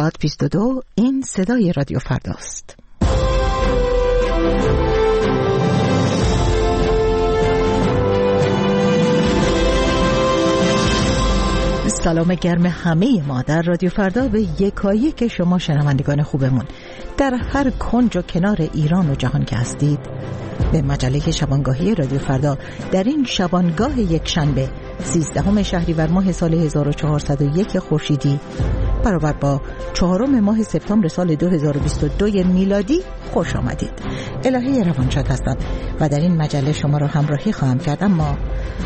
22 این صدای رادیو فرداست. سلام گرم همه ما در رادیو فردا به یکایک شما شنوندگان خوبمون در هر کنج و کنار ایران و جهان که هستید. به مجله شبانگاهی رادیو فردا در این شبانگاه یک شنبه 13 شهریور ماه سال 1401 خورشیدی برابر با 4 ماه سپتامبر سال 2022 میلادی خوش آمدید. الهه روانشاد هستم و در این مجله شما را همراهی خواهم کرد. اما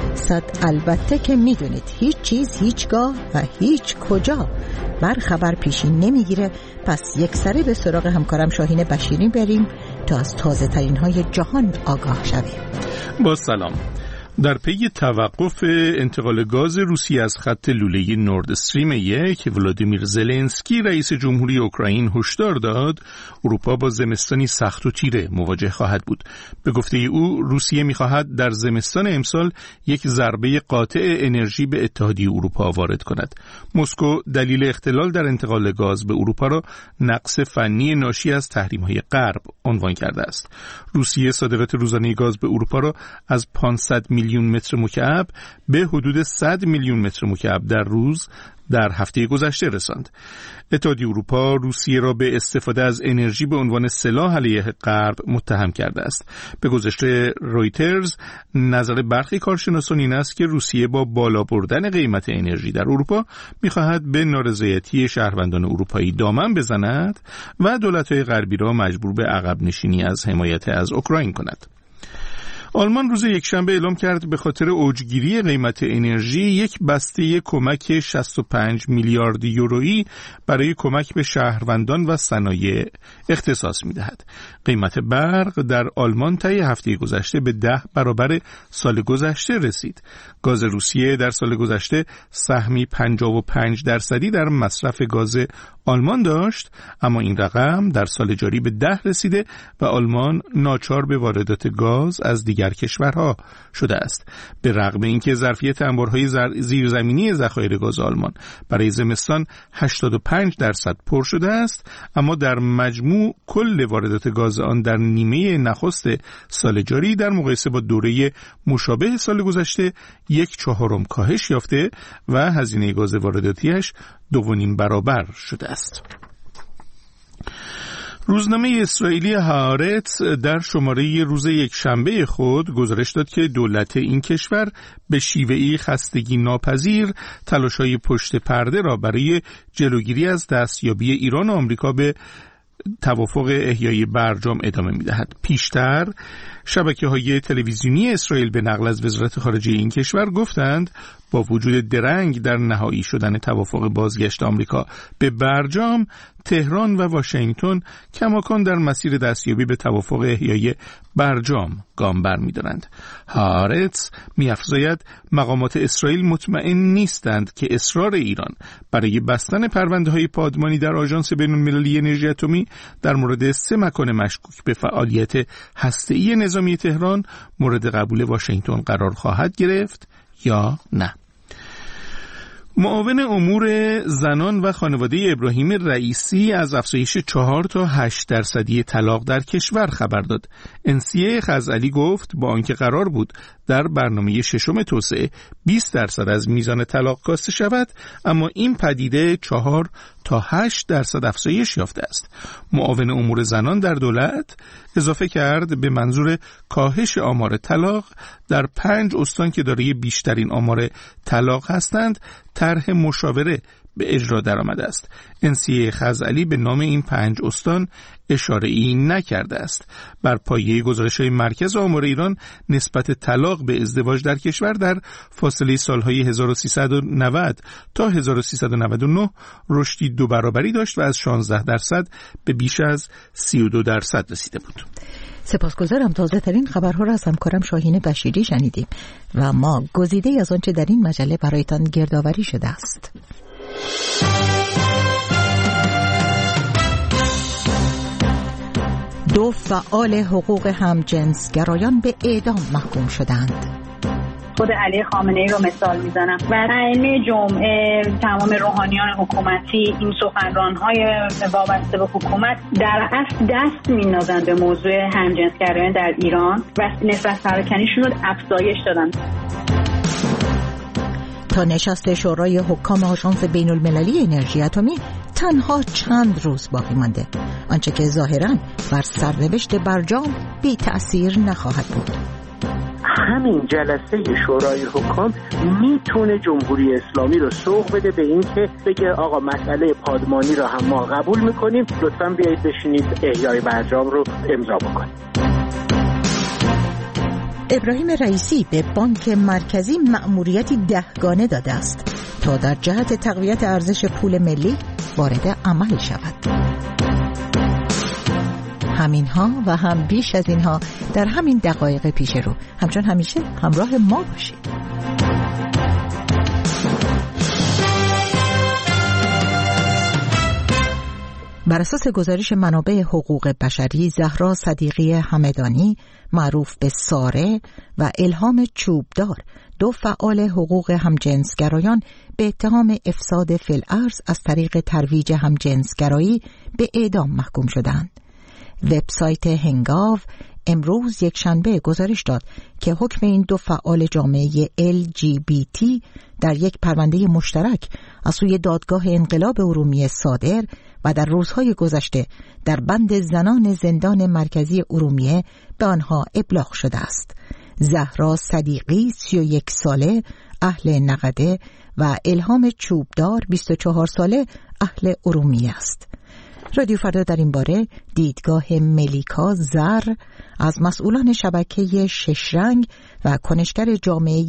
البته که میدونید هیچ چیز هیچگاه و هیچ کجا بر خبر پیشی نمیگیره، پس یک سری به سراغ همکارم شاهین بشیری بریم تا از تازه ترین های جهان آگاه شویم. با سلام. در پی توقف انتقال گاز روسیه از خط لوله نورد استریم 1 ولادیمیر زلنسکی رئیس جمهوری اوکراین هشدار داد اروپا با زمستانی سخت و تیره مواجه خواهد بود. به گفته او روسیه می‌خواهد در زمستان امسال یک ضربه قاطع انرژی به اتحادیه اروپا وارد کند. مسکو دلیل اختلال در انتقال گاز به اروپا را نقص فنی ناشی از تحریم‌های غرب عنوان کرده است. روسیه صادرات روزانه گاز به اروپا را از 500 میلیون متر مکعب به حدود 100 میلیون متر مکعب در روز در هفته گذشته رساند. اتحادیه اروپا روسیه را به استفاده از انرژی به عنوان سلاح علیه غرب متهم کرده است. به گزارش رویترز نظر برخی کارشناسان این است که روسیه با بالا بردن قیمت انرژی در اروپا می‌خواهد به نارضایتی شهروندان اروپایی دامن بزند و دولت‌های غربی را مجبور به عقب نشینی از حمایت از اوکراین کند. آلمان روز یکشنبه اعلام کرد به خاطر اوجگیری قیمت انرژی یک بسته کمک 65 میلیارد یورویی برای کمک به شهروندان و صنایع اختصاص می‌دهد. قیمت برق در آلمان طی هفته گذشته به 10 برابر سال گذشته رسید. گاز روسیه در سال گذشته سهمی 55% در مصرف گاز آلمان داشت، اما این رقم در سال جاری به 10 رسیده و آلمان ناچار به واردات گاز از دیگر کشورها شده است. به رغم اینکه ظرفیت انبارهای زیرزمینی ذخایر گاز آلمان برای زمستان 85% پر شده است، اما در مجموع کل واردات گاز آن در نیمه نخست سال جاری در مقایسه با دوره مشابه سال گذشته 1/4 کاهش یافته و هزینه گاز وارداتیش 2.5 برابر شده است. روزنامه اسرائیلی هآرتس در شماره روز یکشنبه خود گزارش داد که دولت این کشور به شیوهی خستگی ناپذیر تلاش‌های پشت پرده را برای جلوگیری از دستیابی ایران و آمریکا به توافق احیای برجام ادامه می‌دهد. پیشتر شبکه‌های تلویزیونی اسرائیل به نقل از وزارت خارجه این کشور گفتند با وجود درنگ در نهایی شدن توافق بازگشت آمریکا به برجام، تهران و واشنگتن کماکان در مسیر دستیابی به توافق احیای برجام گام برمی‌دارند. هآرتس می‌افزاید مقامات اسرائیل مطمئن نیستند که اصرار ایران برای بستن پرونده‌های پادمانی در آژانس بین‌المللی انرژی اتمی در مورد 3 مکان مشکوک به فعالیت هسته‌ای نظامی تهران مورد قبول واشنگتن قرار خواهد گرفت یا نه. معاون امور زنان و خانواده ابراهیم رئیسی از افزایش 4 تا 8% طلاق در کشور خبر داد. انسیه خزعلی گفت با آنکه قرار بود در برنامه 6 توسعه 20% از میزان طلاق کاسته شود، اما این پدیده 4 تا 8% افزایش یافته است. معاون امور زنان در دولت اضافه کرد به منظور کاهش آمار طلاق در 5 استان که دارای بیشترین آمار طلاق هستند طرح مشاوره به اجرا درآمده است. انسیه خزعلی به نام این 5 استان اشاره‌ای نکرده است. بر پایه گزارش‌های مرکز آمار ایران نسبت طلاق به ازدواج در کشور در فاصله سال‌های 1390 تا 1399 رشدی 2 برابری داشت و از 16% به بیش از 32% رسیده بود. سپاسگزارم. تازه ترین خبرها را از همکارم شاهین بشیری شنیدیم و ما گزیده‌ای از آنچه در این مجله برایتان گردآوری شده است. دو فعال حقوق همجنسگرایان به اعدام محکوم شدند. خود علی خامنه‌ای رو مثال میزنم و ائمه جمعه، تمام روحانیان حکومتی، این سخنران‌های وابسته به حکومت در اصل دست می‌نازند به موضوع همجنسگرایان در ایران و نسبت پراکنیشون رو افزایش دادن. تا نشست شورای حکام آژانس بین‌المللی انرژی اتمی تنها چند روز باقی مانده، آنچه که ظاهراً بر سرنوشت برجام بی تأثیر نخواهد بود. همین جلسه شورای حکام میتونه جمهوری اسلامی رو سوق بده به این که بگه آقا مسئله پادمانی رو هم ما قبول میکنیم، لطفاً بیایید بشینید احیای برجام رو امضا بکنیم. ابراهیم رئیسی به بانک مرکزی مأموریتی 10 گانه داده است تا در جهت تقویت ارزش پول ملی وارد عمل شود. همینها و هم بیش از اینها در همین دقایق پیش رو. همچون همیشه همراه ما باشید. بر اساس گزارش منابع حقوق بشری، زهرا صدیقی همدانی معروف به ساره و الهام چوبدار، 2 فعال حقوق همجنسگرایان به اتهام افساد فی الارض از طریق ترویج همجنسگرایی به اعدام محکوم شدند. وبسایت هنگاو امروز یکشنبه گزارش داد که حکم این 2 فعال جامعه LGBT در یک پرونده مشترک از سوی دادگاه انقلاب ارومیه صادر و در روزهای گذشته در بند زنان زندان مرکزی ارومیه به آنها ابلاغ شده است. زهرا صدیقی 31 ساله اهل نقده و الهام چوبدار 24 ساله اهل ارومیه است. رادیو فردا در این باره دیدگاه ملیکا زر از مسئولان شبکه 6 رنگ و کنشگر جامعه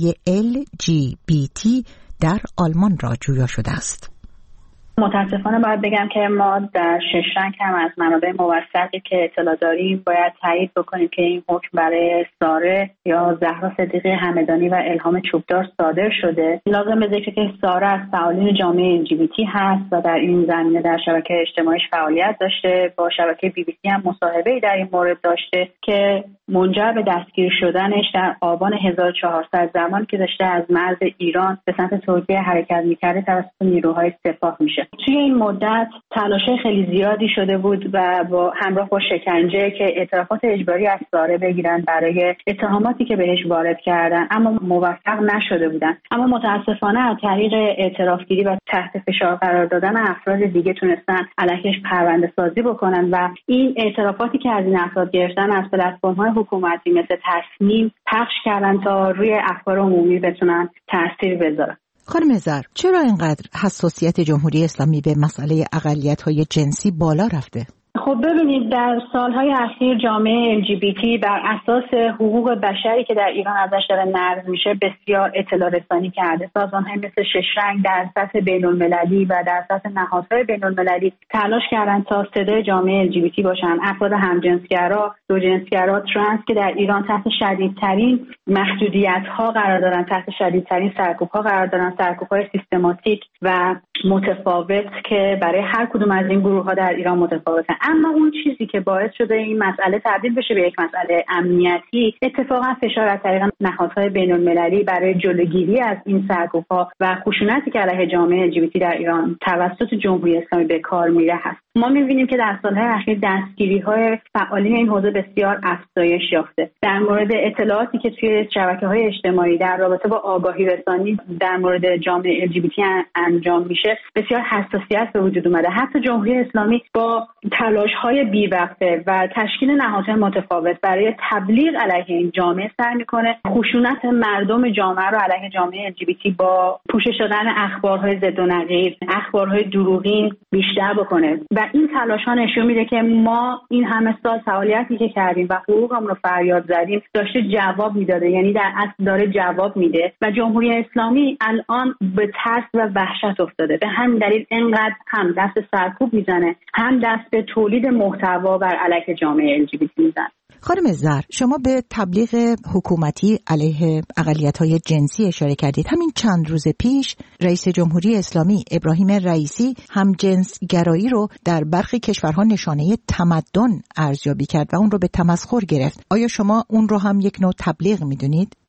LGBT در آلمان را جویا شده است. متاسفانه باید بگم که ما در 6 رنگ هم از منابع موثقی که اطلاع داریم باید تایید بکنیم که این حکم برای ساره یا زهرا صدیقی همدانی و الهام چوبدار صادر شده. لازم به ذکر که ساره از فعالین جامعه LGBT هست و در این زمینه در شبکه اجتماعیش فعالیت داشته. با شبکه BBC هم مصاحبه‌ای در این مورد داشته که منجر به دستگیر شدنش در آبان 1400 زمانی که داشته از مرز ایران به سمت ترکیه حرکت می‌کرده توسط نیروهای سپاه میشه. توی این مدت تلاش‌های خیلی زیادی شده بود و با همراه با شکنجه که اعترافات اجباری از ساره بگیرن برای اتهاماتی که بهش وارد کردن، اما موفق نشده بودن. اما متاسفانه از طریق اعترافگیری و تحت فشار قرار دادن افراد دیگه تونستن علیهش پرونده سازی بکنن و این اعترافاتی که از این افراد گرفتن از پلتفرم‌های حکومتی مثل تصمیم پخش کردن تا روی افکار عمومی بتونن تاثیر بذارن. خانم زر، چرا اینقدر حساسیت جمهوری اسلامی به مسئله اقلیت‌های جنسی بالا رفته؟ خب ببینید، در سالهای اخیر جامعه LGBT بر اساس حقوق بشری که در ایران ازش داره نقض میشه بسیار اطلاع رسانی کرده. سازمان‌های مثل 6 رنگ در سطح بین‌المللی و در سطح نهادهای بین‌المللی تلاش کردن تا صدای جامعه LGBT باشن. افراد همجنسگرا، دوجنسگرا، ترنس که در ایران تحت شدیدترین محدودیت‌ها قرار دارن، تحت شدیدترین سرکوب‌ها قرار دارن، سرکوب‌های سیستماتیک و متفاوت که برای هر کدوم از این گروه‌ها در ایران متفاوته. اما اون چیزی که باعث شده این مسئله تبدیل بشه به یک مسئله امنیتی، اتفاقا فشار از طریق نهادهای بین‌المللی برای جلوگیری از این سرکوب‌ها و خشونتی که علیه جامعه LGBT در ایران توسط جمهوری اسلامی به کار میره هست. ما می‌بینیم که در سال‌های اخیر دستگیری‌های فعالین این حوزه بسیار افزایش یافته. در مورد اطلاعاتی که توی شبکه‌های اجتماعی در رابطه با آگاهی رسانی در مورد جامعه LGBT انجام میشه، بسیار حساسیت به وجود اومده. حتی جمهوری اسلامی با تلاش‌های بی‌وقفه و تشکیل نهادهای متفاوت برای تبلیغ علیه این جامعه سعی می‌کنه خشونت مردم جامعه رو علیه جامعه LGBT با پوشش دادن اخبارهای ضد و نقیض، اخبارهای دروغین بیشتر بکنه و این تلاش‌ها نشون میده که ما این همه سال فعالیتی که کردیم و حقوقمون رو فریاد زدیم داشته جواب میداده، یعنی در اصل داره جواب میده و جمهوری اسلامی الان به ترس و وحشت افتاده. به همین دلیل اینقدر هم دست سرکوب میزنه، هم دست به تولید محتوا بر علیه جامعه LGBT میزنه. خانم زر، شما به تبلیغ حکومتی علیه اقلیت‌های جنسی اشاره کردید. همین چند روز پیش رئیس جمهوری اسلامی ابراهیم رئیسی همجنسگرایی رو در برخی کشورها نشانه تمدن ارزیابی کرد و اون رو به تمسخر گرفت. آیا شما اون رو هم یک نوع تبلیغ می‌دونید؟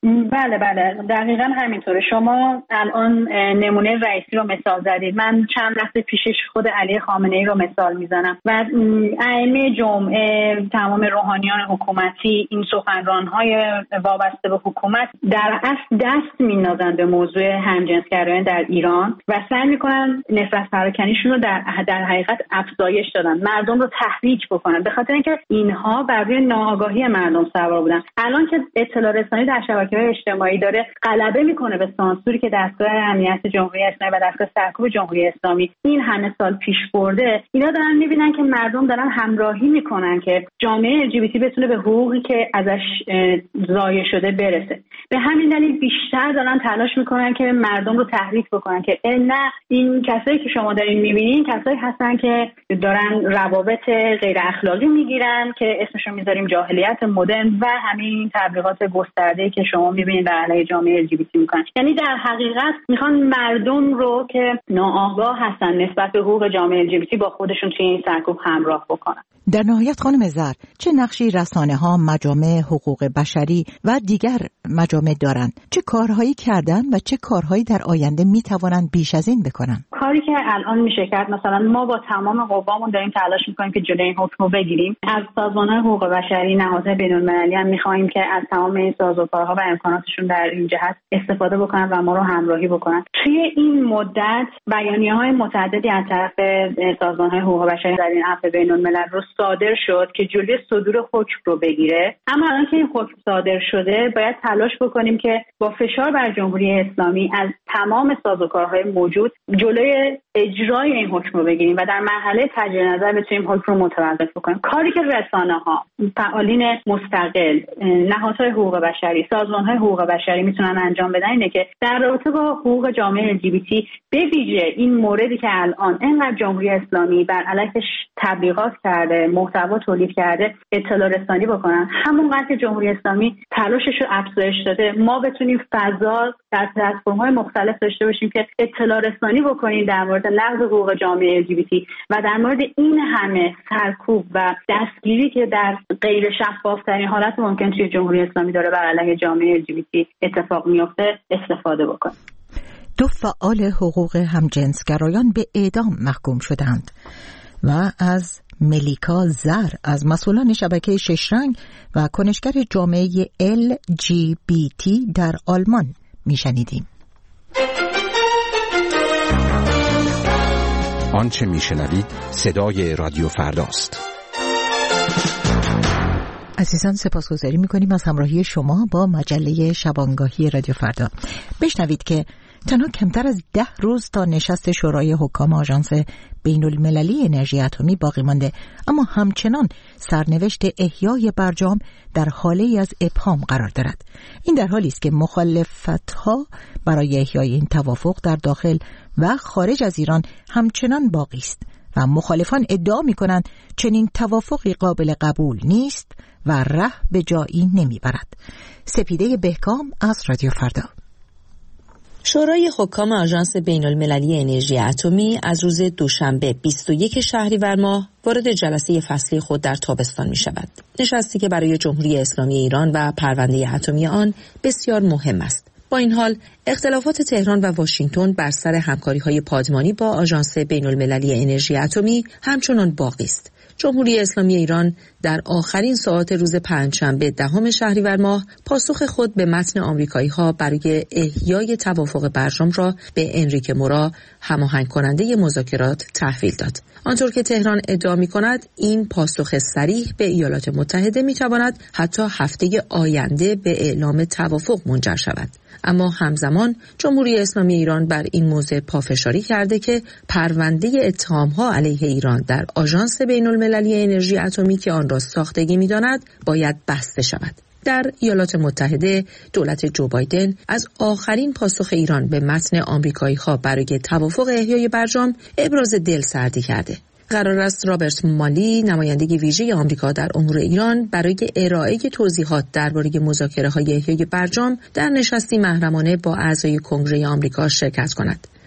بله دقیقاً همینطوره. شما الان نمونه رئیسی رو مثال زدید. من چند لحظه پیشش خود علی خامنه‌ای رو مثال میزنم و ائمه جمعه، تمام روحانیان حکومتی، این سخنران‌های وابسته به حکومت در اصل دست می‌نازن به موضوع همجنسگرایان در ایران و سعی می‌کنن نفرت پراکنیشون رو در حقیقت افزایش دادن، مردم رو تحریک بکنن، به خاطر اینکه اینها بر روی ناآگاهی مردم سوار بودن. الان که اطلاع رسانی در شبکه‌های اجتماعی داره غلبه میکنه به سانسوری که دستگاه امنیت جمهوری اسلامی و دستگاه سرکوب جمهوری اسلامی این همه سال پیش برده، اینا دارن میبینن که مردم دارن همراهی میکنن که جامعه LGBT بتونه به حقوقی که ازش ضایع شده برسه. به همین دلیل بیشتر دارن تلاش میکنن که مردم رو تحریک بکنن که نه، این کسایی که شما دارین میبینین کسایی هستن که دارن روابط غیر اخلاقی میگیرن که اسمشون میذاریم جاهلیت مدرن و همین تبلیغات گسترده‌ای که شما میبینید در علیه جامعه LGBT میکنن. یعنی در حقیقت میخوان مردم رو که ناآگاه هستن نسبت به حقوق جامعه LGBT با خودشون توی این سرکوب همراه بکنن. در نهایت خانم زر، چه نقشی رسانه‌ها، مجامع حقوق بشری و دیگر مجامع دارند؟ چه کارهایی کردن و چه کارهایی در آینده میتوانند بیش از این بکنن؟ کاری که الان میشه کرد، مثلا ما با تمام قوامون داریم تلاش میکنیم که جلوی این حکم رو بگیریم. از سازمان‌های حقوق بشری، نهادهای بین‌المللی هم میخوایم که از تمام این سازوکارها و امکاناتشون در این جهت استفاده بکنن و ما رو همراهی بکنن. توی این مدت بیانیه‌های متعددی از طرف سازمان‌های حقوق بشری در این عفو بین‌الملل رو صادر شد که جلوی صدور حکم رو بگیره. اما الان که این حکم صادر شده باید تلاش بکنیم که با فشار بر جمهوری اسلامی از تمام سازوکارهای موجود جلوی اجرای این حکم رو بگیریم و در مرحله تجدید نظر بتونیم حکم رو متوقف بکنیم. کاری که رسانه‌ها، فعالین مستقل، نهادهای حقوق بشری، سازمان‌های حقوق بشری میتونن انجام بدن اینه که در رابطه با حقوق جامعه LGBT به ویژه این موردی که الان اینقدر جمهوری اسلامی بر علیهش تبلیغات کرده، محتوا تولید کرده، اطلاع رسانی بکنن. همونقدر که جمهوری اسلامی تلاشش رو افزایش داده، ما بتونیم فضا در پلتفرم‌های مختلف داشته باشیم که اطلاع رسانی بکنیم در مورد نقض حقوق جامعه LGBT و در مورد این همه سرکوب و دستگیری که در غیر شفاف‌ترین حالت ممکن توی جمهوری اسلامی داره بر علیه جامعه LGBT اتفاق میفته استفاده بکنیم. 2 فعال حقوق همجنسگرایان به اعدام محکوم شدند و از ملیکا زر از مسئولان شبکه ششرنگ و کنشگر جامعه LGBT در آلمان میشنیدیم. آنچه میشنوید صدای رادیو فرداست. عزیزان سپاسگزاری میکنیم از همراهی شما با مجله شبانگاهی رادیو فردا. بشنوید که تنها کمتر از 10 روز تا نشست شورای حکام آژانس بین‌المللی انرژی اتمی باقی مانده، اما همچنان سرنوشت احیای برجام در حاله از ابهام قرار دارد. این در حالی است که مخالفت‌ها برای احیای این توافق در داخل و خارج از ایران همچنان باقی است و مخالفان ادعا می‌کنند چنین توافقی قابل قبول نیست و ره به جایی نمیبرد. سپیده بهکام از رادیو فردا. شورای حکام آژانس بین‌المللی انرژی اتمی از روز دوشنبه 21 شهریور ماه وارد جلسه فصلی خود در تابستان می شود. نشستی که برای جمهوری اسلامی ایران و پرونده اتمی آن بسیار مهم است. با این حال اختلافات تهران و واشنگتن بر سر همکاری‌های پادمانی با آژانس بین‌المللی انرژی اتمی همچنان باقی است. جمهوری اسلامی ایران در آخرین ساعات روز پنجشنبه 10 شهریور ماه پاسخ خود به متن آمریکایی‌ها برای احیای توافق برجام را به انریک مورا هماهنگ کننده مذاکرات تحویل داد. آنطور که تهران ادعا می‌کند این پاسخ صریح به ایالات متحده می‌تواند حتی هفته آینده به اعلام توافق منجر شود. اما همزمان جمهوری اسلامی ایران بر این موضوع پافشاری کرده که پرونده اتهام‌ها علیه ایران در آژانس بین‌المللی انرژی اتمی که آن را ساختگی می‌داند باید بسته شود. در ایالات متحده دولت جو بایدن از آخرین پاسخ ایران به متن آمریکایی‌ها برای توافق احیای برجام ابراز دلسردی کرده. قرار است رابرت مالی، نماینده ویژه آمریکا در امور ایران، برای ارائه توضیحات درباره مذاکره‌های احیای برجام در نشستی محرمانه با اعضای کنگره آمریکا شرکت کند.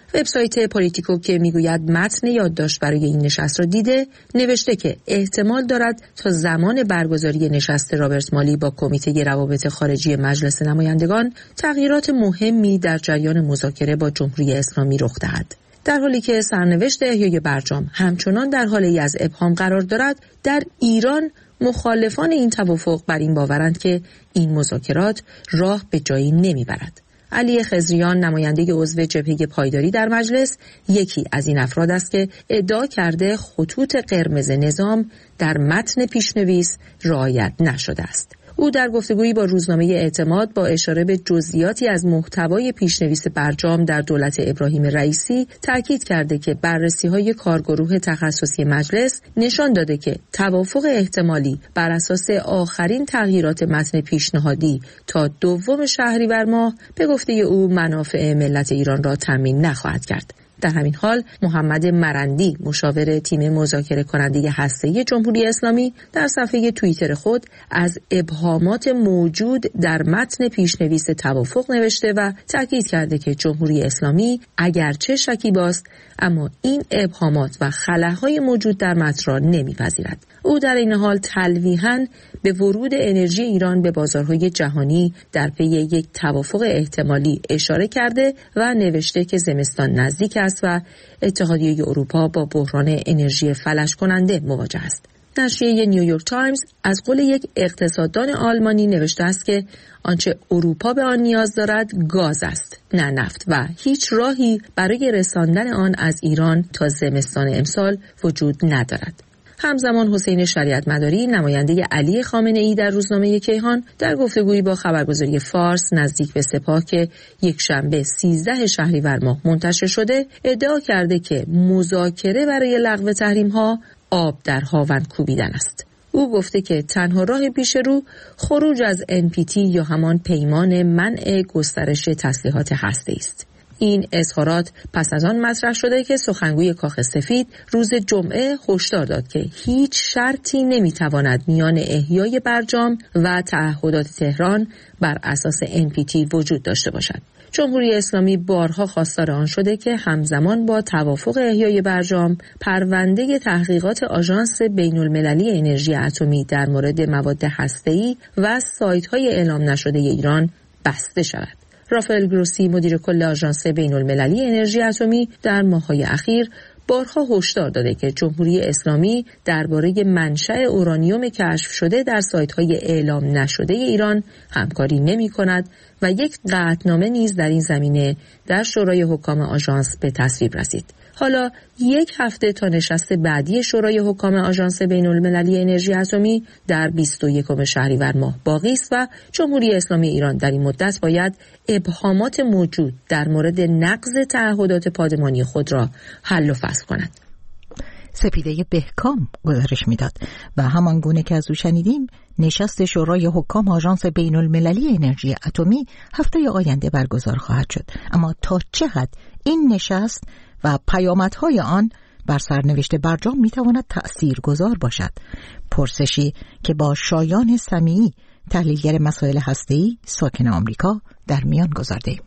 وبسایت پالیتیکو که میگوید متن یادداشت برای این نشست را دیده، نوشته که احتمال دارد تا زمان برگزاری نشست رابرت مالی با کمیته روابط خارجی مجلس نمایندگان تغییرات مهمی در جریان مذاکره با جمهوری اسلامی رخ دهد. در حالی که سرنوشت احیای برجام همچنان در حالی از ابهام قرار دارد، در ایران مخالفان این توافق بر این باورند که این مذاکرات راه به جایی نمیبرد. علی خضریان، نماینده عضو جبهه پایداری در مجلس، یکی از این افراد است که ادعا کرده خطوط قرمز نظام در متن پیشنویس رعایت نشده است. او در گفتگویی با روزنامه اعتماد با اشاره به جزئیاتی از محتوای پیشنویس برجام در دولت ابراهیم رئیسی تاکید کرده که بررسی‌های کارگروه تخصصی مجلس نشان داده که توافق احتمالی بر اساس آخرین تغییرات متن پیشنهادی تا 2 شهریور ماه به گفته او منافع ملت ایران را تامین نخواهد کرد. در همین حال محمد مرندی، مشاور تیم مذاکره کننده هسته‌ای جمهوری اسلامی، در صفحه توییتر خود از ابهامات موجود در متن پیشنویس توافق نوشته و تاکید کرده که جمهوری اسلامی اگرچه شکیباست اما این ابهامات و خلاهای موجود در متن را نمی‌پذیرد. او در این حال تلویحاً به ورود انرژی ایران به بازارهای جهانی در پی یک توافق احتمالی اشاره کرده و نوشته که زمستان نزدیک است و اتحادیه اروپا با بحران انرژی فلج کننده مواجه است. نشریه نیویورک تایمز از قول یک اقتصاددان آلمانی نوشته است که آنچه اروپا به آن نیاز دارد گاز است، نه نفت، و هیچ راهی برای رساندن آن از ایران تا زمستان امسال وجود ندارد. همزمان حسین شریعت مداری، نماینده علی خامنه‌ای در روزنامه کیهان، در گفتگویی با خبرگزاری فارس نزدیک به سپاه که یک شنبه 13 شهریور ماه منتشر شده، ادعا کرده که مذاکره برای لغو تحریم‌ها آب در هاون کوبیدن است. او گفته که تنها راه پیش رو خروج از NPT یا همان پیمان منع گسترش تسلیحات هسته‌ای است. این اظهارات پس از آن مطرح شده که سخنگوی کاخ سفید روز جمعه هشدار داد که هیچ شرطی نمیتواند میان احیای برجام و تعهدات تهران بر اساس NPT وجود داشته باشد. جمهوری اسلامی بارها خواستار آن شده که همزمان با توافق احیای برجام پرونده تحقیقات آژانس بین‌المللی انرژی اتمی در مورد مواد هسته‌ای و سایت‌های اعلام نشده ایران بسته شود. رافائل گروسی، مدیر کل آژانس بین‌المللی انرژی اتمی، در ماه‌های اخیر بارها هشدار داده که جمهوری اسلامی درباره منشأ اورانیوم کشف شده در سایت‌های اعلام نشده ایران همکاری نمی‌کند و یک قطعنامه نیز در این زمینه در شورای حکام آژانس به تصویب رسید. حالا یک هفته تا نشست بعدی شورای حکام آژانس بین‌المللی انرژی اتمی در 21 شهریور ماه باقی است و جمهوری اسلامی ایران در این مدت باید ابهامات موجود در مورد نقض تعهدات پادمانی خود را حل و فصل کند. سپیده بهکام گزارش میداد و همان گونه که از او شنیدیم، نشست شورای حکام آژانس بین‌المللی انرژی اتمی هفته آینده برگزار خواهد شد. اما تا چه حد این نشست و پیامدهای آن بر سرنوشت برجام میتواند تأثیرگذار باشد؟ پرسشی که با شایان سمیعی، تحلیلگر مسائل هسته‌ای ساکن آمریکا، در میان گذارده‌ایم.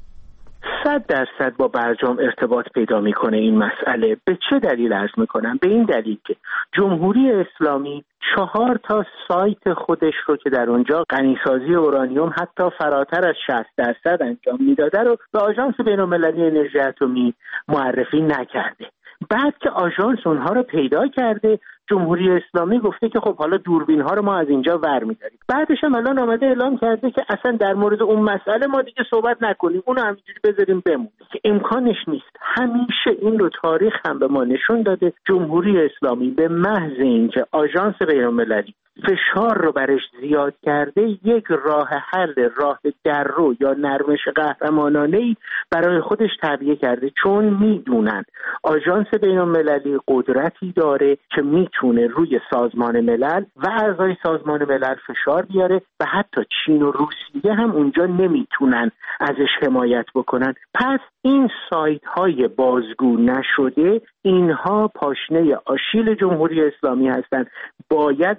100% با برجام ارتباط پیدا میکنه این مسئله. به چه دلیل عرض میکنم؟ به این دلیل که جمهوری اسلامی 4 سایت خودش رو که در اونجا غنیسازی اورانیوم حتی فراتر از 60% انجام میداده رو به آژانس بین‌المللی انرژی اتمی معرفی نکرده. بعد که آژانس اونها رو پیدا کرده، جمهوری اسلامی گفته که خب حالا دوربین ها رو ما از اینجا ور می‌داریم. بعدش هم الان آمده اعلام کرده که اصلا در مورد اون مسئله ما دیگه صحبت نکنیم، اونو همینجوری بذاریم بمونه، که امکانش نیست. همیشه این رو تاریخ هم به ما نشون داده. جمهوری اسلامی به محض اینکه آژانس بین‌المللی فشار رو برش زیاد کرده، یک راه حل، راه دررو یا نرمش قهرمانانه‌ای برای خودش تعبیه کرده، چون میدونن آژانس بین‌المللی قدرتی داره که میتونه روی سازمان ملل و اعضای سازمان ملل فشار بیاره و حتی چین و روسیه هم اونجا نمیتونن ازش حمایت بکنن. پس این سایت های بازگو نشده، اینها پاشنه آشیل جمهوری اسلامی هستند. باید در مورد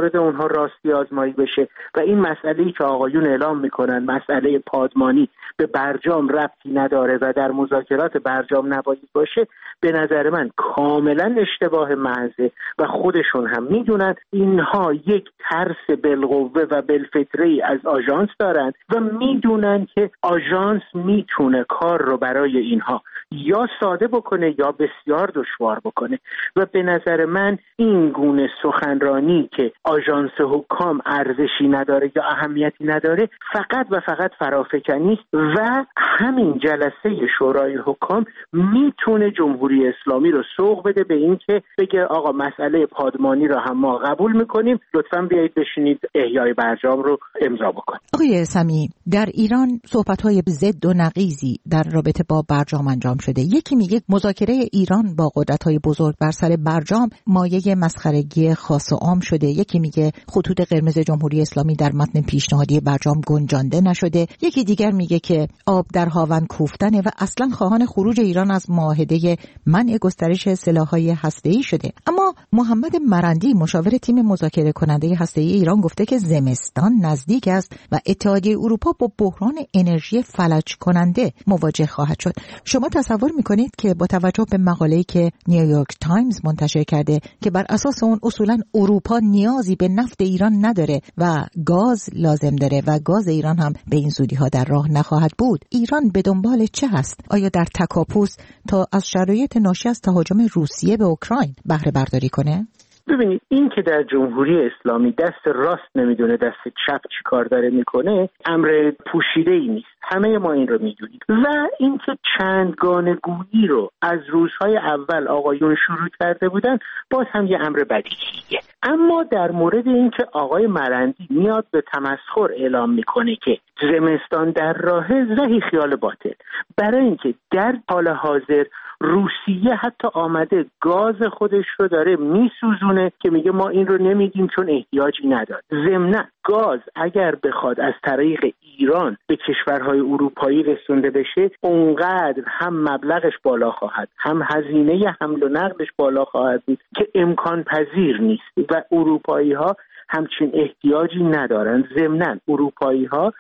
مورد اونها راستی آزمایی بشه و این مسئله‌ای که آقایون اعلام میکنن مسئله پادمانی به برجام ربطی نداره و در مذاکرات برجام نباید باشه، به نظر من کاملا اشتباه محضه و خودشون هم میدونن اینها یک ترس بالقوه و بالفطره از آژانس دارن و میدونن که آژانس میتونه کار رو برای اینها یا ساده بکنه یا بسیار دشوار بکنه و به نظر من این گونه سخنرانی که آژانس حکام ارزشی نداره یا اهمیتی نداره فقط و فقط فرافکنی است و همین جلسه شورای حکام میتونه جمهوری اسلامی رو سوق بده به این که بگه آقا مسئله پادمانی رو هم ما قبول میکنیم، لطفاً بیایید بشینید احیای برجام رو امضا بکنید. آقای سمیع، در ایران صحبت‌های ضد و نقیضی در رابطه با برجام انجام شده. یکی میگه مذاکره ایران با قدرت‌های بزرگ بر سر برجام مایه مسخرگی خاص و عام شده. یکی میگه خطوط قرمز جمهوری اسلامی در متن پیشنهادی برجام گنجانده نشده. یکی دیگر میگه که آب در هاون کوفتنه و اصلا خواهان خروج ایران از معاهده منع گسترش سلاح‌های هسته‌ای شده. اما محمد مرندی مشاور تیم مذاکره کننده هسته‌ای ایران گفته که زمستان نزدیک است و اتحادیه اروپا با بحران انرژی فلج کننده مواجه خواهد شد. شما تصور میکنید که با توجه به مقاله‌ای که نیویورک تایمز منتشر کرده که بر اساس اون اصولاً اروپا نیازی به نفت ایران نداره و گاز لازم داره و گاز ایران هم به این زودی‌ها در راه نخواهد بود، ایران به دنبال چه هست؟ آیا در تکاپوس تا از شرایط ناشی از تهاجم روسیه به اوکراین بهره برداری کنه؟ ببینید این که در جمهوری اسلامی دست راست نمیدونه دست چپ چی کار داره میکنه امر پوشیده‌ای نیست، همه ما این رو میدونیم و اینکه چندگانه گویی رو از روزهای اول آقایون شروع کرده بودن باز هم یه امر بدیهیه. اما در مورد اینکه آقای مرندی میاد به تمسخر اعلام میکنه که زمستان در راهه، زهی خیال باطل، برای اینکه در حال حاضر روسیه حتی آمده گاز خودش رو داره میسوزونه که میگه ما این رو نمیگیم چون احتیاجی نداره. ضمناً گاز اگر بخواد از طریق ایران به کشورهای اروپایی رسونده بشه اونقدر هم مبلغش بالا خواهد هم هزینه حمل و نقلش بالا خواهد بود که امکان پذیر نیست و اروپایی ها همچین احتیاجی ندارن. ضمناً اروپایی ها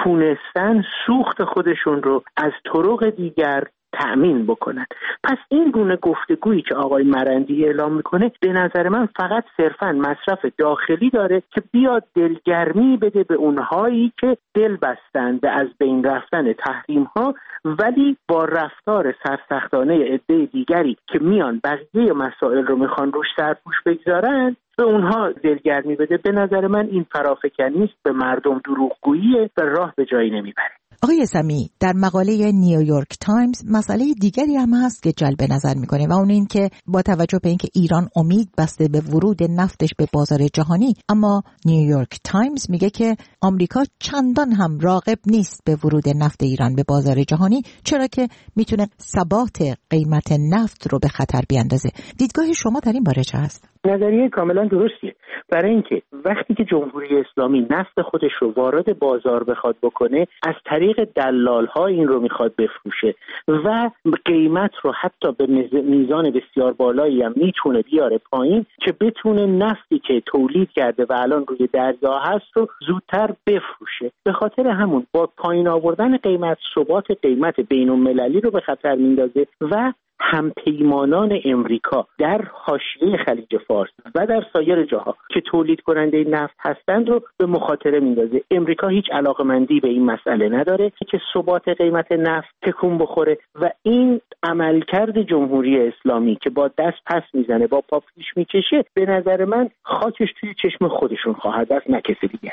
تونستن سوخت خودشون رو از طرق دیگر تأمین بکنن. پس این گونه گفتگویی که آقای مرندی اعلام میکنه به نظر من فقط صرفاً مصرف داخلی داره که بیاد دلگرمی بده به اونهایی که دل بستن به از بین رفتن تحریم ها ولی با رفتار سرسختانه عده دیگری که میان بقیه مسائل رو میخوان روش سرپوش بگذارن به اونها دلگرمی بده. به نظر من این فرافکنی است، به مردم دروغگوییه و راه به جایی نمیبره. آقای سمیع، در مقاله نیویورک تایمز مسئله دیگری هم هست که جلب نظر میکنه و اون این که با توجه به اینکه ایران امید بسته به ورود نفتش به بازار جهانی، اما نیویورک تایمز میگه که آمریکا چندان هم راغب نیست به ورود نفت ایران به بازار جهانی، چرا که میتونه ثبات قیمت نفت رو به خطر بیاندازه. دیدگاه شما در این باره چه هست؟ نظریه کاملا درستیه، برای اینکه وقتی که جمهوری اسلامی نفت خودش رو وارد بازار بخواد بکنه از طریق دلال‌ها این رو میخواد بفروشه و قیمت رو حتی به میزان بسیار بالایی هم میتونه بیاره پایین که بتونه نفتی که تولید کرده و الان روی دریا هست رو زودتر بفروشه. به خاطر همون با پایین آوردن قیمت ثبات قیمت بین‌المللی رو به خطر میندازه و همپیمانان امریکا در حاشیه خلیج فارس و در سایر جاها که تولید کننده نفت هستند رو به مخاطره میندازه. امریکا هیچ علاقمندی به این مسئله نداره که ثبات قیمت نفت تکون بخوره و این عملکرد جمهوری اسلامی که با دست پس میزنه با پا پیش میکشه به نظر من خاکش توی چشم خودشون خواهد است، نه کسی دیگری.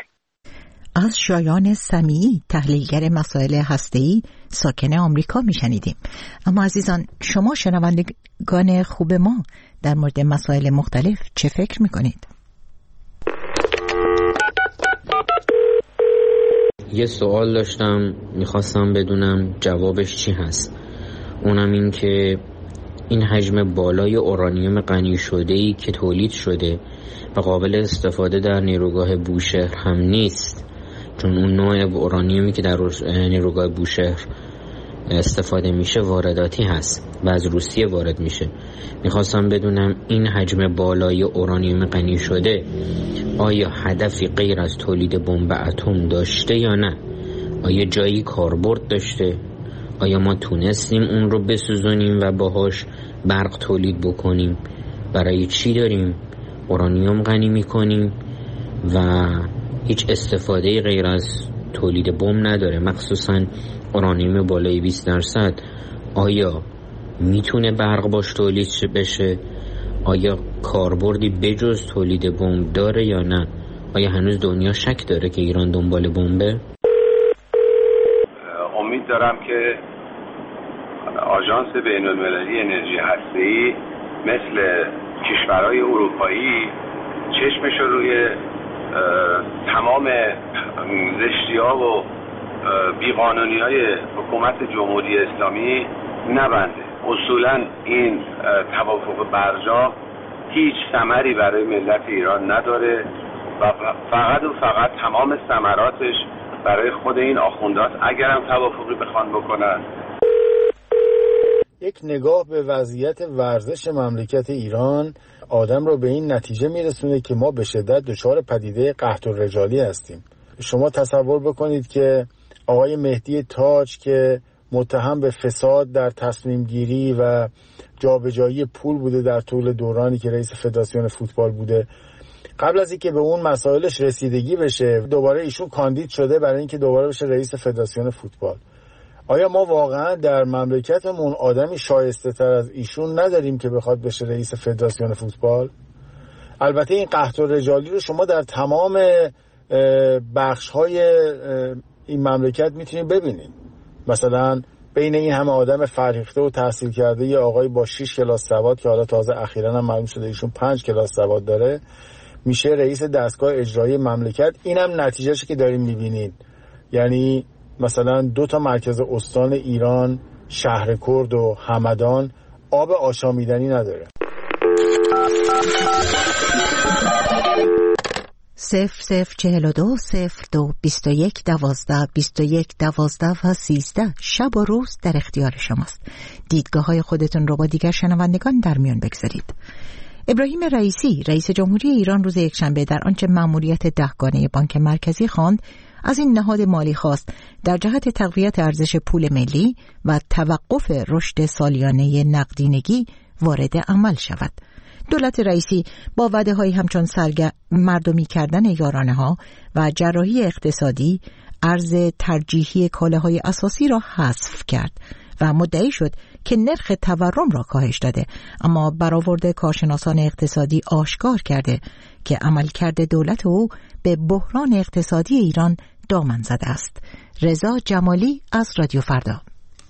از شایان سمیعی، تحلیلگر مسائل هسته‌ای ساکن آمریکا میشنیدیم. اما عزیزان، شما شنوندگان خوب ما در مورد مسائل مختلف چه فکر میکنید؟ یه سوال داشتم، میخواستم بدونم جوابش چی هست. اونم این که این حجم بالای اورانیوم غنی شده‌ای که تولید شده و قابل استفاده در نیروگاه بوشهر هم نیست، چون اون نوع اورانیومی که در نیروگاه بوشهر استفاده میشه وارداتی هست و از روسیه وارد میشه. میخواستم بدونم این حجم بالای اورانیوم غنی شده آیا هدفی غیر از تولید بمب اتم داشته یا نه؟ آیا جایی کاربرد داشته؟ آیا ما تونستیم اون رو بسوزونیم و باهاش برق تولید بکنیم؟ برای چی داریم اورانیوم غنی میکنیم و هیچ استفاده غیر از تولید بمب نداره، مخصوصا اورانیوم بالای 20%؟ آیا میتونه برق باش تولید بشه؟ آیا کاربردی بجز تولید بمب داره یا نه؟ آیا هنوز دنیا شک داره که ایران دنبال بمبه؟ امید دارم که آژانس بین‌المللی انرژی هسته‌ای مثل کشورهای اروپایی چشمش رو روی تمام زشتی‌ها و بیقانونی‌های حکومت جمهوری اسلامی نبنده. اصولاً این توافق برجا هیچ ثمری برای ملت ایران نداره و فقط تمام ثمراتش برای خود این آخوندات اگرم توافقی بخوان بکنن. یک نگاه به وضعیت ورزش مملکت ایران آدم رو به این نتیجه میرسونه که ما به شدت دچار پدیده قحط‌الرجالی هستیم. شما تصور بکنید که آقای مهدی تاج که متهم به فساد در تصمیم گیری و جابجایی پول بوده در طول دورانی که رئیس فدراسیون فوتبال بوده، قبل از اینکه به اون مسائلش رسیدگی بشه دوباره ایشون کاندید شده برای اینکه دوباره بشه رئیس فدراسیون فوتبال. آیا ما واقعا در مملکتمون آدمی شایسته تر از ایشون نداریم که بخواد بشه رئیس فدراسیون فوتبال؟ البته این قحط‌الرجالی رو شما در تمام بخش‌های این مملکت میتونید ببینید. مثلا بین این همه آدم فرهیخته و تحصیل کرده یه آقای با 6 کلاس سواد که حالا تازه اخیراً هم معلوم شده ایشون 5 کلاس سواد داره میشه رئیس دستگاه اجرایی مملکت. اینم نتیجهش که داریم میبینید. یعنی مثلا 2 مرکز استان ایران، شهرکرد و همدان، آب آشامیدنی نداره. 0042 02 21 12 21 12 و 13 شب و روز در اختیار شماست. دیدگاه‌های خودتون رو با دیگر شنوندگان در میان بگذارید. ابراهیم رئیسی رئیس جمهوری ایران روز یکشنبه در آنچه مأموریت 10 گانه بانک مرکزی خواند از این نهاد مالی خواست در جهت تقویت ارزش پول ملی و توقف رشد سالیانه نقدینگی وارد عمل شود. دولت رئیسی با وعده‌هایی همچون مردمی کردن یارانه‌ها و جراحی اقتصادی ارز ترجیحی کالاهای اساسی را حذف کرد و مدعی شد که نرخ تورم را کاهش داده، اما برآورد کارشناسان اقتصادی آشکار کرده که عملکرد دولت او به بحران اقتصادی ایران دامن زده است. رضا جمالی از رادیو فردا.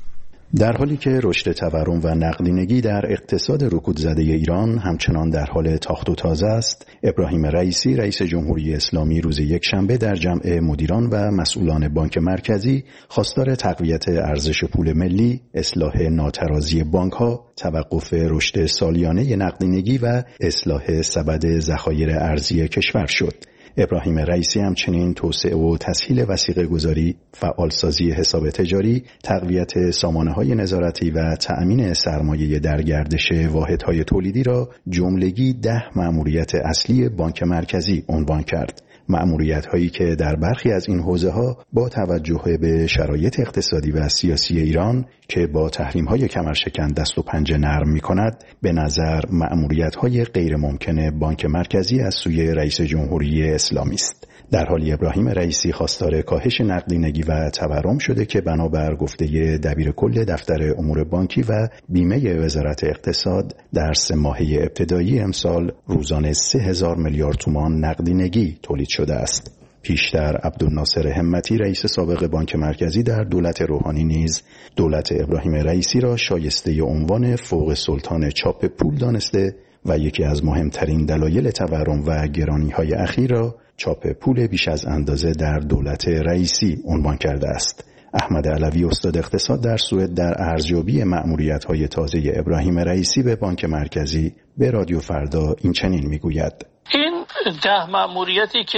در حالی که رشد تورم و نقدینگی در اقتصاد رکود زده ایران همچنان در حال تاخت و تازه است، ابراهیم رئیسی رئیس جمهوری اسلامی روز یکشنبه در جمع مدیران و مسئولان بانک مرکزی خواستار تقویت ارزش پول ملی، اصلاح ناترازی بانک‌ها، توقف رشد سالیانه نقدینگی و اصلاح سبد ذخایر ارزی کشور شد. ابراهیم رئیسی همچنین توسعه و تسهیل وثیقه‌گذاری، فعالسازی حساب تجاری، تقویت سامانه‌های نظارتی و تأمین سرمایه در گردش واحدهای تولیدی را جملگی 10 مأموریت اصلی بانک مرکزی عنوان کرد. مأموریت‌هایی که در برخی از این حوزه‌ها با توجه به شرایط اقتصادی و سیاسی ایران که با تحریم‌های کمرشکن دست و پنجه نرم می‌کند، به نظر مأموریت‌های غیر ممکن بانک مرکزی از سوی رئیس جمهوری اسلامی است. در حالی ابراهیم رئیسی خواستار کاهش نقدینگی و تورم شده که بنابر گفته دبیر کل دفتر امور بانکی و بیمه وزارت اقتصاد در 3 ماهه ابتدایی امسال روزانه 3000 میلیارد تومان نقدینگی تولید شده است. پیشتر عبدالناصر همتی رئیس سابق بانک مرکزی در دولت روحانی نیز دولت ابراهیم رئیسی را شایسته عنوان فوق سلطان چاپ پول دانسته و یکی از مهمترین دلایل تورم و گرانی‌های اخیر را چاپ پول بیش از اندازه در دولت رئیسی عنوان کرده است. احمد علوی استاد اقتصاد در سوئد در ارزیابی مأموریت‌های تازه ابراهیم رئیسی به بانک مرکزی به رادیو فردا این چنین میگوید: این 10 مأموریتی که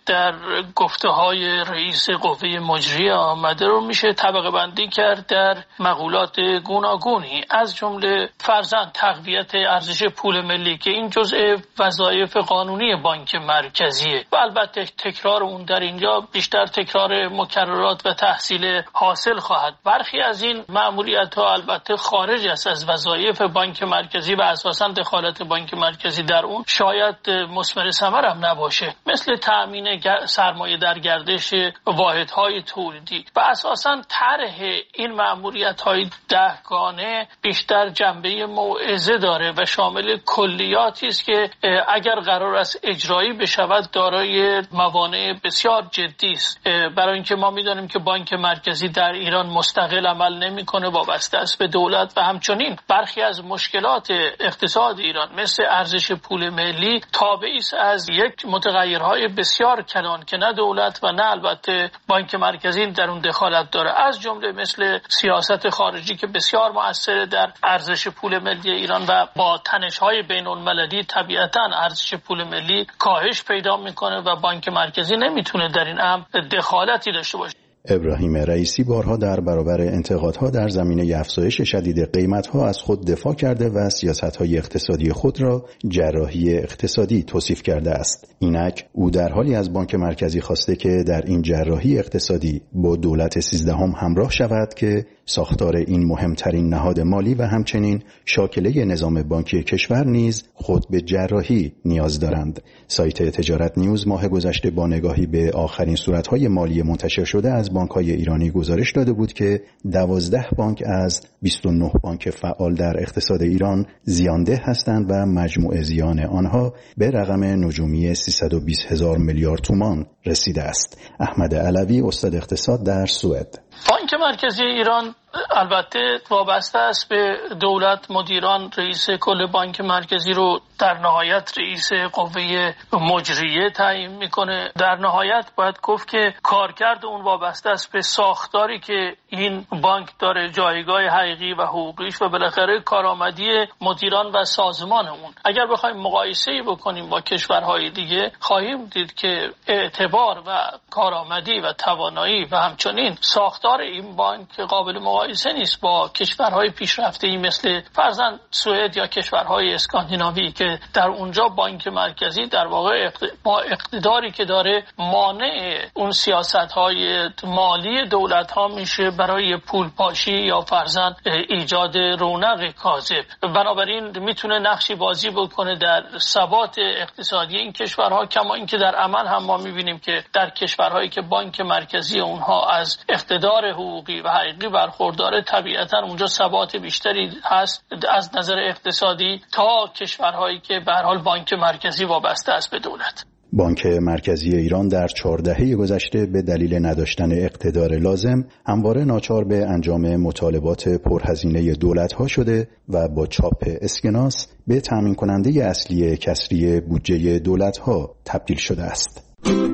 در گفته‌های رئیس قوه مجریه آمده رو میشه طبقه بندی کرد در مقولات گوناگونی، از جمله فرضاً تقویت ارزش پول ملی که این جزء وظایف قانونی بانک مرکزیه و البته تکرار اون در اینجا بیشتر تکرار مکررات و تحصیل حاصل خواهد. برخی از این مأموریت‌ها البته خارج است از وظایف بانک مرکزی و اساساً دخالت بانک مرکزی در اون شاید مثمر ثمر هم نباشه، مثل تأمین سرمایه در گردش واحدهای تولیدی و اساساً طرح این مأموریت‌های 10 گانه بیشتر جنبه موعظه داره و شامل کلیاتی است که اگر قرار است اجرایی بشود دارای موانع بسیار جدی است، برای اینکه ما می‌دانیم که بانک مرکزی در ایران مستقل عمل نمی‌کنه، وابسته است به دولت و همچنین برخی از مشکلات اقتصاد ایران مثل ارزش پول ملی تابعی است از یک متغیرهای بسیار کلان که نه دولت و نه البته بانک مرکزی در اون دخالت داره، از جمله مثل سیاست خارجی که بسیار مؤثر در ارزش پول ملی ایران و با تنش‌های بین‌المللی طبیعتاً ارزش پول ملی کاهش پیدا میکنه و بانک مرکزی نمیتونه در این امر دخالتی داشته باشه. ابراهیم رئیسی بارها در برابر انتقادها در زمینه افزایش شدید قیمت‌ها از خود دفاع کرده و سیاست‌های اقتصادی خود را جراحی اقتصادی توصیف کرده است. اینک او در حالی از بانک مرکزی خواسته که در این جراحی اقتصادی با دولت 13 همراه شود که ساختار این مهمترین نهاد مالی و همچنین شاکله نظام بانکی کشور نیز خود به جراحی نیاز دارند. سایت تجارت نیوز ماه گذشته با نگاهی به آخرین صورت‌های مالی منتشر شده از بانک‌های ایرانی گزارش داده بود که 12 بانک از 29 بانک فعال در اقتصاد ایران زیانده هستند و مجموع زیان آنها به رقم نجومی 320,000 میلیارد تومان رسیده است. احمد علوی استاد اقتصاد در سوئد. بانک مرکزی ایران البته وابسته است به دولت، مدیران رئیس کل بانک مرکزی رو در نهایت رئیس قوه مجریه تعیین میکنه. در نهایت باید گفت که کارکرد اون وابسته است به ساختاری که این بانک داره، جایگاه حقیقی و حقوقیش و بالاخره کارآمدی مدیران و سازمان اون. اگر بخوایم مقایسه‌ای بکنیم با کشورهای دیگه خواهیم دید که اعتبار و کارآمدی و توانایی و همچنین ساختار این بانک قابل مقایسه نیست با کشورهای پیشرفته‌ای مثل فرضاً سوئد یا کشورهای اسکاندیناوی که در اونجا بانک مرکزی در واقع با اقتداری که داره مانع اون سیاست‌های مالی دولت‌ها میشه برای پولپاشی یا فرضاً ایجاد رونق کاذب. بنابراین میتونه نقشی بازی بکنه در ثبات اقتصادی این کشورها، کما اینکه در عمل هم ما میبینیم که در کشورهایی که بانک مرکزی اونها از اقتدار حقوقی و حقیقی برخورداره طبیعتاً اونجا ثبات بیشتری هست از نظر اقتصادی تا کشورهایی که به هر حال بانک مرکزی وابسته است به دولت. بانک مرکزی ایران در 4 دهه گذشته به دلیل نداشتن اقتدار لازم همواره ناچار به انجام مطالبات پرهزینه دولت‌ها شده و با چاپ اسکناس به تامین کننده اصلی کسری بودجه دولت‌ها تبدیل شده است.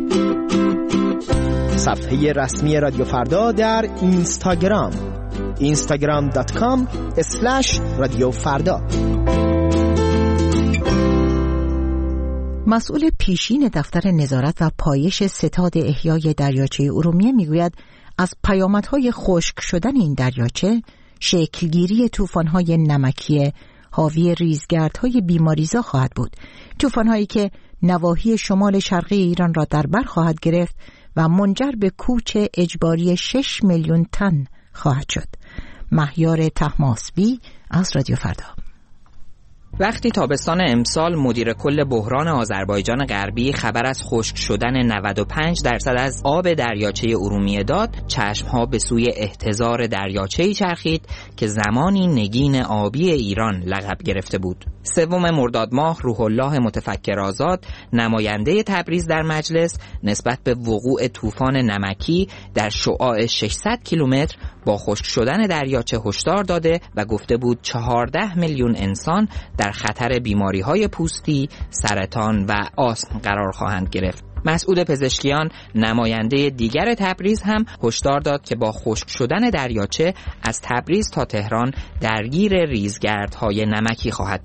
صفحه رسمی رادیو فردا در اینستاگرام instagram.com/رادیوفردا. مسئول پیشین دفتر نظارت و پایش ستاد احیای دریاچه ارومیه میگوید از پیامدهای خشک شدن این دریاچه شکلگیری طوفان‌های نمکی حاوی ریزگردهای بیماریزا خواهد بود، طوفان‌هایی که نواحی شمال شرقی ایران را در بر خواهد گرفت و منجر به کوچ اجباری 6 میلیون تن خواهد شد. مهیار طهماسبی از رادیو فردا. وقتی تابستان امسال مدیر کل بحران آذربایجان غربی خبر از خشک شدن 95% از آب دریاچه ارومیه داد، چشمها به سوی احتضار دریاچه‌ای چرخید که زمانی نگین آبی ایران لقب گرفته بود. 3 مرداد ماه روح الله متفکر آزاد، نماینده تبریز در مجلس، نسبت به وقوع طوفان نمکی در شعاع 600 کیلومتر با خشک شدن دریاچه هشدار داده و گفته بود 14 میلیون انسان در خطر بیماری‌های پوستی، سرطان و آسم قرار خواهند گرفت. مسئول پزشکیان نماینده دیگر تبریز هم هشدار داد که با خشک شدن دریاچه از تبریز تا تهران درگیر ریزگردهای نمکی خواهد شد.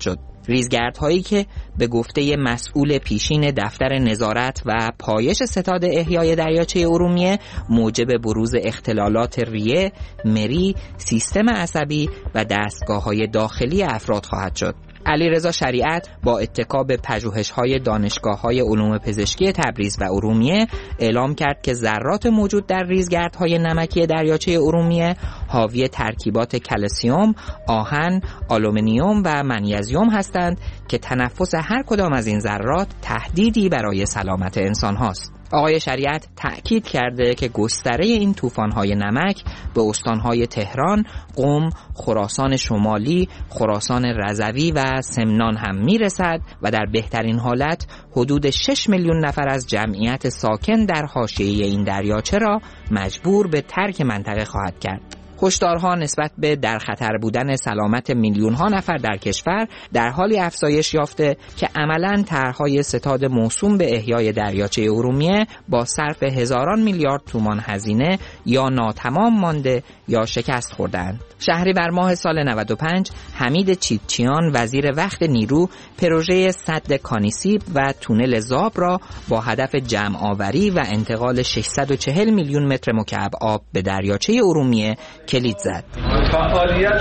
ریزگردهایی که به گفته مسئول پیشین دفتر نظارت و پایش ستاد احیای دریاچه ارومیه موجب بروز اختلالات ریه، مری، سیستم عصبی و دستگاه‌های داخلی افراد خواهد شد. علیرضا شریعت با اتکا به پژوهش‌های دانشگاه‌های علوم پزشکی تبریز و ارومیه اعلام کرد که ذرات موجود در ریزگردهای نمکی دریاچه ارومیه حاوی ترکیبات کلسیم، آهن، آلومینیوم و منیزیم هستند که تنفس هر کدام از این ذرات تهدیدی برای سلامت انسان هاست. آقای شریعت تأکید کرده که گستره این طوفان‌های نمک به استان‌های تهران، قم، خراسان شمالی، خراسان رضوی و سمنان هم میرسد و در بهترین حالت حدود 6 میلیون نفر از جمعیت ساکن در حاشیه این دریاچه را مجبور به ترک منطقه خواهد کرد. هشدارها نسبت به در خطر بودن سلامت میلیون‌ها نفر در کشور در حالی افزایش یافته که عملاً طرح‌های ستاد موسوم به احیای دریاچه ارومیه با صرف هزاران میلیارد تومان هزینه یا ناتمام مانده یا شکست خوردند. شهریور ماه سال 95 حمید چیتچیان وزیر وقت نیرو پروژه سد کانیسیب و تونل زاب را با هدف جمع آوری و انتقال 640 میلیون متر مکعب آب به دریاچه ارومیه کلید زد. فعالیت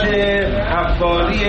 حفاری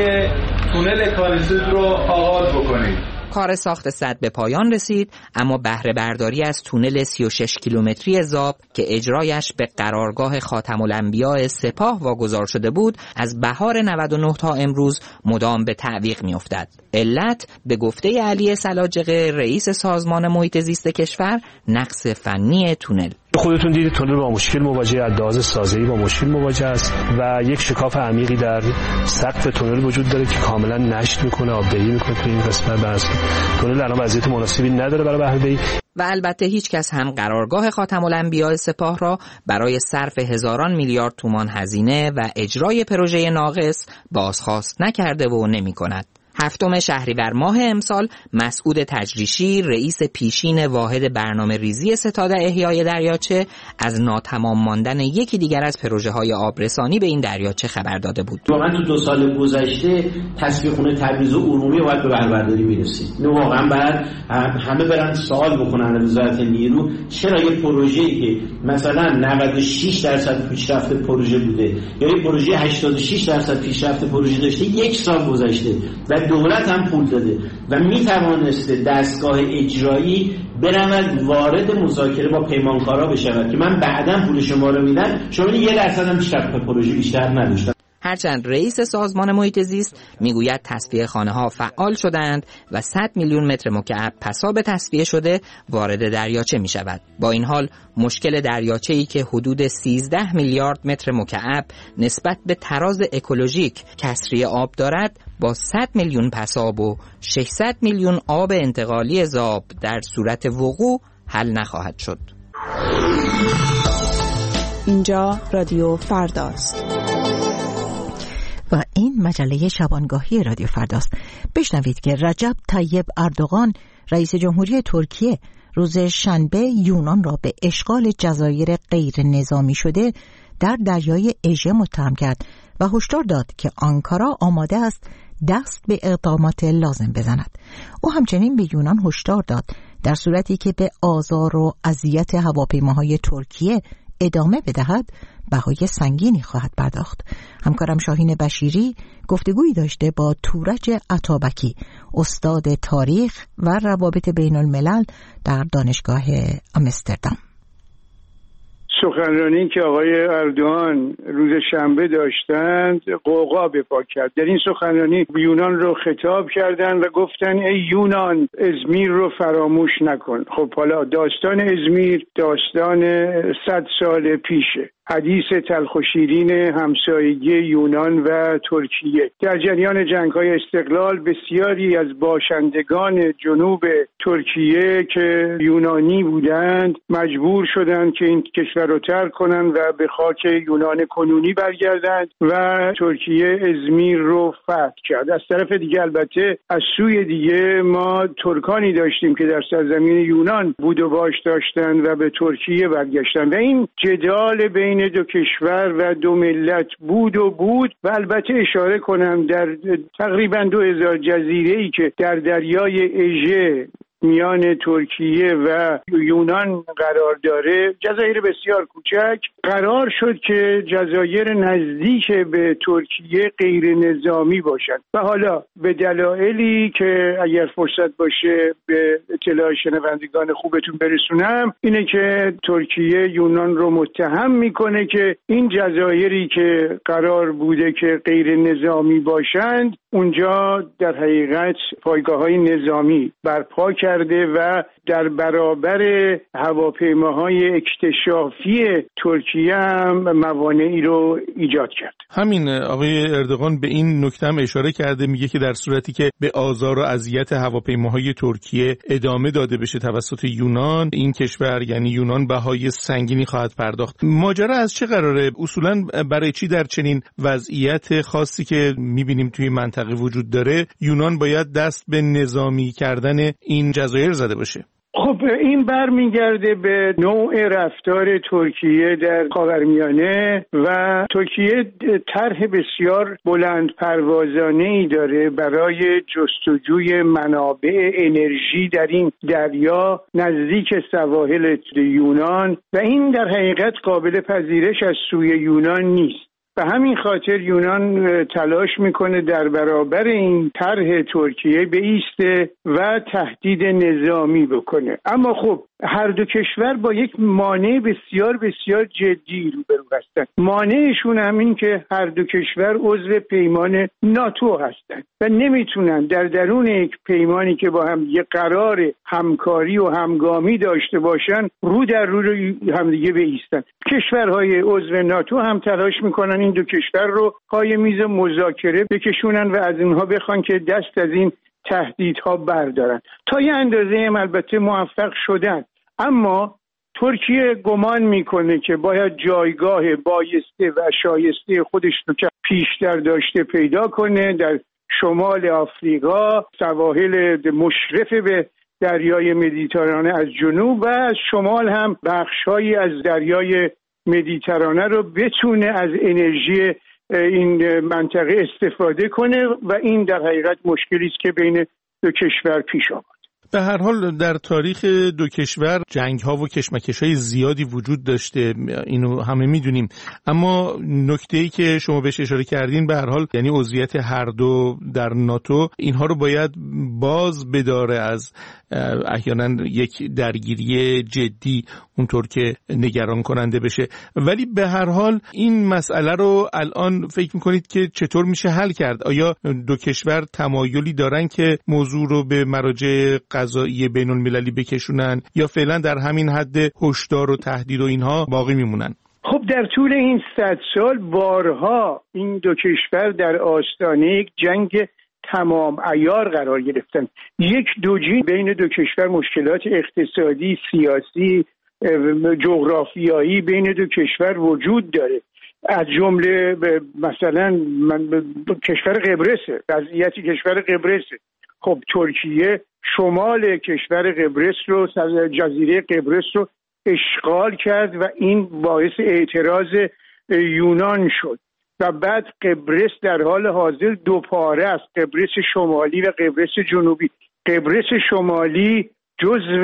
تونل کانیسیب رو آغاز بکنید. کار ساخت سد به پایان رسید، اما بهره برداری از تونل 36 کیلومتری زاب که اجرایش به قرارگاه خاتم الانبیاء سپاه واگذار شده بود از بهار 99 تا امروز مدام به تعویق می‌افتد. علت به گفته علی سلاجقه رئیس سازمان محیط زیست کشور نقص فنی تونل. خودتون دیدید تونل با مشکل مواجه، از لحاظ سازه‌ای با مشکل مواجه است و یک شکاف عمیقی در سقف تونل وجود داره که کاملا نشت میکنه، آبدهی میکنه تو این قسمت. بس تونل الان وضعیت مناسبی نداره برای بهره‌دهی و البته هیچ کس هم قرارگاه خاتم الانبیاء سپاه را برای صرف هزاران میلیارد تومان هزینه و اجرای پروژه ناقص بازخواست نکرده و نمی‌کند. 7 شهریور ماه امسال مسعود تجریشی رئیس پیشین واحد برنامه ریزی ستاد احیای دریاچه از ناتمام ماندن یکی دیگر از پروژه‌های آبرسانی به این دریاچه خبر داده بود. واقعا تو 2 سال گذشته تصفیه خونه تبریز و ارومیه باید به بهره‌برداری میرسید. اینو واقعا بعد همه برن سوال بکنن وزارت نیرو چرا یه پروژه‌ای که مثلا 96% پیشرفت پروژه بوده یا یه پروژه 86% پیشرفت پروژه داشته 1 سال گذشته و دولت هم پول داده و میتوانسته دستگاه اجرایی برود وارد مذاکره با پیمانکارا بشود که من بعداً پول شما رو میدم، شما 1% هم پیشرفت پروژه بیشتر نداشتن. هرچند رئیس سازمان محیط زیست میگوید تصفیه خانه ها فعال شدند و 100 میلیون متر مکعب پساب تصفیه شده وارد دریاچه می شود. با این حال مشکل دریاچه‌ای که حدود 13 میلیارد متر مکعب نسبت به تراز اکولوژیک کسری آب دارد با 100 میلیون پساب و 600 میلیون آب انتقالی زاب در صورت وقوع حل نخواهد شد. اینجا رادیو فرداست و این مجله شبانگاهی رادیو فرداست. بشنوید که رجب طیب اردوغان رئیس جمهوری ترکیه روز شنبه یونان را به اشغال جزایر غیر نظامی شده در دریای اژه متهم کرد و هشدار داد که آنکارا آماده است دست به اقدامات لازم بزند. او همچنین به یونان هشدار داد در صورتی که به آزار و اذیت هواپیماهای ترکیه ادامه بدهد بهای سنگینی خواهد پرداخت. همکارم شاهین بشیری گفتگویی داشته با تورج عطابکی، استاد تاریخ و روابط بین الملل در دانشگاه آمستردام. سخنرانی که آقای اردوغان روز شنبه داشتند غوغا به پا کرد. در این سخنرانی یونان رو خطاب کردند و گفتن ای یونان ازمیر رو فراموش نکن. خب حالا داستان ازمیر داستان 100 سال پیشه. حدیث تلخ و شیرین همسایگی یونان و ترکیه. در جریان جنگ‌های استقلال بسیاری از باشندگان جنوب ترکیه که یونانی بودند مجبور شدند که این کشور رو ترک کنند و به خاک یونان کنونی برگردند و ترکیه ازمیر رو فتح کرد. از طرف دیگه البته از سوی دیگه ما ترکانی داشتیم که در سرزمین یونان بود و باش داشتند و به ترکیه برگشتند و این جدال بین بین دو کشور و دو ملت بود و البته اشاره کنم در تقریبا 2000 جزیره‌ای که در دریای اژه میان ترکیه و یونان قرار داره، جزایر بسیار کوچک، قرار شد که جزایر نزدیک به ترکیه غیر نظامی باشند و حالا به دلایلی که اگر فرصت باشه به اطلاع شنوندگان خوبتون برسونم، اینه که ترکیه یونان رو متهم میکنه که این جزایری که قرار بوده که غیر نظامی باشند اونجا در حقیقت پایگاه‌های نظامی برپا کرده و در برابر هواپیماهای اکتشافی ترکیه هم موانعی رو ایجاد کرد. همین آقای اردوغان به این نکته هم اشاره کرده، میگه که در صورتی که به آزار و اذیت هواپیماهای ترکیه ادامه داده بشه توسط یونان، این کشور یعنی یونان بهای سنگینی خواهد پرداخت. ماجرا از چه قراره؟ اصولاً برای چی در چنین وضعیت خاصی که میبینیم توی منطقه وجود داره یونان باید دست به نظامی کردن این جزایر زده باشه؟ خب این برمیگرده به نوع رفتار ترکیه در خاورمیانه و ترکیه طرح بسیار بلند پروازانه‌ای داره برای جستجوی منابع انرژی در این دریا نزدیک سواحل یونان و این در حقیقت قابل پذیرش از سوی یونان نیست. به همین خاطر یونان تلاش میکنه در برابر این طرح ترکیه بایسته و تهدید نظامی بکنه. اما خب هر دو کشور با یک مانع بسیار بسیار جدی روبرو هستند. مانعشون همین که هر دو کشور عضو پیمان ناتو هستند و نمیتونن در درون یک پیمانی که با هم یه قرار همکاری و همگامی داشته باشن رو در رو همدیگه بایستن. کشورهای عضو ناتو هم تلاش میکنن این دو کشور رو پای میز مذاکره بکشونن و از اینها بخوان که دست از این تهدیدها بردارن. تا یه اندازه هم البته موفق شدن، اما ترکیه گمان میکنه که باید جایگاه بایسته و شایسته خودش رو که پیشتر داشته پیدا کنه در شمال آفریقا، سواحل مشرف به دریای مدیترانه از جنوب و از شمال هم بخشهایی از دریای مدیترانه رو بتونه از انرژی این منطقه استفاده کنه و این در حقیقت مشکلی است که بین دو کشور پیش آمد. به هر حال در تاریخ دو کشور جنگ‌ها و کشمکش‌های زیادی وجود داشته، اینو همه می‌دونیم، اما نکته‌ای که شما بهش اشاره کردین به هر حال یعنی عضویت هر دو در ناتو اینها رو باید باز بداره از احیانا یک درگیری جدی اونطور که نگران کننده بشه. ولی به هر حال این مسئله رو الان فکر می‌کنید که چطور میشه حل کرد؟ آیا دو کشور تمایلی دارن که موضوع رو به مراجع قضایی بین المللی بکشونن یا فعلا در همین حد هشدار و تهدید و اینها باقی میمونن؟ خب در طول این 100 سال بارها این دو کشور در آستانه یک جنگ تمام عیار قرار گرفتن. یک دوجین بین دو کشور، مشکلات اقتصادی، سیاسی، جغرافیایی بین دو کشور وجود داره. از جمله مثلا کشور قبرسه، وضعیت کشور قبرسه. خب ترکیه شمال کشور قبرس رو، جزیره قبرس رو اشغال کرد و این باعث اعتراض یونان شد و بعد قبرس در حال حاضر دو پاره است، قبرس شمالی و قبرس جنوبی. قبرس شمالی جزو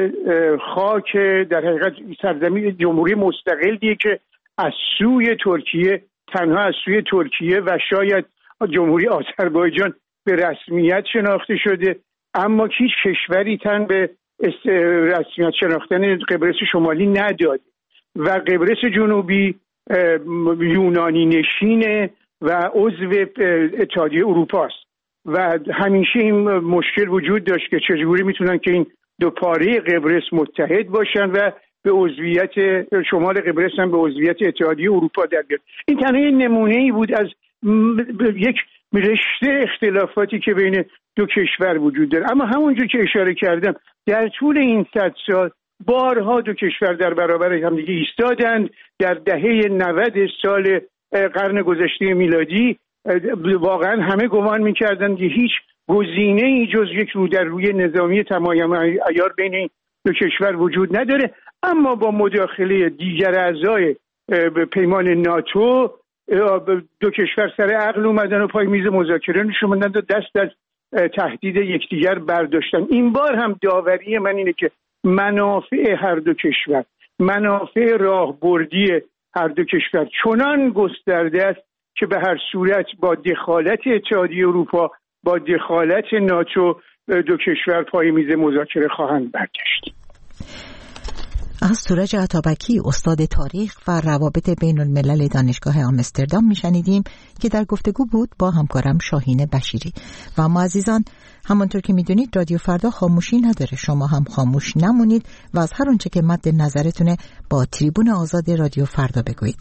خاک در حقیقت سرزمین جمهوری مستقلیه که از سوی ترکیه، تنها از سوی ترکیه و شاید جمهوری آذربایجان به رسمیت شناخته شده، اما هیچ کشوری تن به رسمیت شناختن قبرس شمالی نداد و قبرس جنوبی یونانی نشینه و عضو اتحادیه اروپا است و همیشه این مشکل وجود داشت که چجوری میتونن که این دو پاره قبرس متحد باشن و به عضویت شمال قبرس هم به عضویت اتحادیه اروپا در بیاد. این تنها نمونه‌ای بود از یک رشته اختلافاتی که بین دو کشور وجود داره. اما همونجور که اشاره کردم در طول این 100 سال بارها دو کشور در برابر همدیگه ایستادند. در دهه 90 سال قرن گذشته میلادی واقعا همه گمان می‌کردند که هیچ گزینه‌ای جز یک رو در روی نظامی تمام عیار بین دو کشور وجود نداره، اما با مداخله دیگر اعضای پیمان ناتو دو کشور سر عقل اومدن و پای میز مذاکره نشوندن و دست از تهدید یکدیگر برداشتن. این بار هم داوری من اینه که منافع هر دو کشور، منافع راهبردی هر دو کشور چنان گسترده است که به هر صورت با دخالت اتحادیه اروپا، با دخالت ناتو، دو کشور پای میز مذاکره خواهند برگشت. از سورج عطابکی، استاد تاریخ و روابط بین الملل دانشگاه آمستردام میشنیدیم که در گفتگو بود با همکارم شاهین بشیری. و اما عزیزان، همانطور که میدونید رادیو فردا خاموشی نداره، شما هم خاموش نمونید و از هر اونچه که مد نظرتونه با تریبون آزاد رادیو فردا بگویید.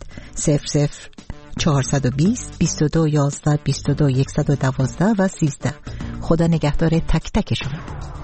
00420 22 11 22 112 و 13. خدا نگهدار تک تک شما.